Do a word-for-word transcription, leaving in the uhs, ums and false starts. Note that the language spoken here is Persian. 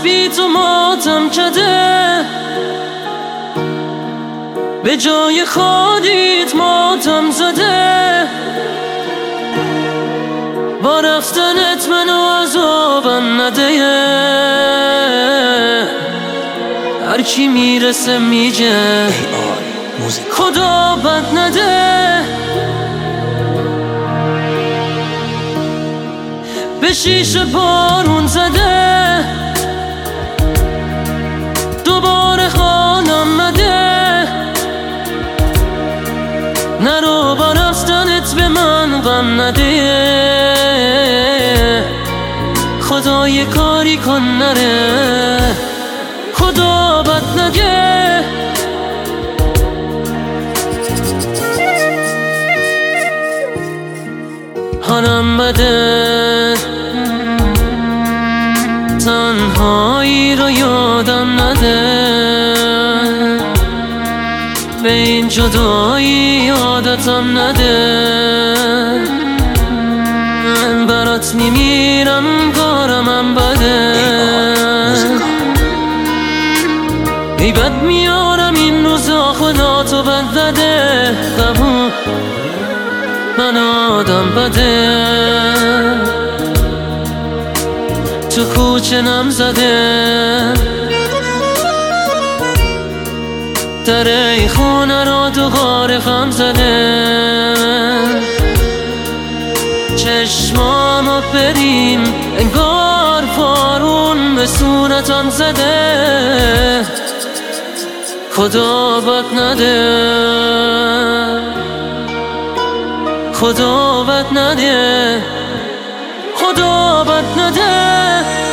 بی تو ماتم کده، به جای خودیت ماتم زده. با رفتنت منو عذابم نده، هر کی میرسه میگه خدا بد نده. به شیشه بارون زده، دوباره خانم مده. نرو با رفتنت به من غم نده، خدا یه کاری کن نره، خدا بد نده. حالم بده، تنهایی رو یادم نده. به این جدایی عادتم نده. من برات میمیرم کارمم بده. ای بد میارم این روزا خدا تو بد نده. قبول من آدم بده، تو کوچه نم زده. در ای خونه را تو غار خم زده. چشمامو بریم انگار بارون به صورتم زده. خدا بد نده، خدا بد نده، خدا بد نده.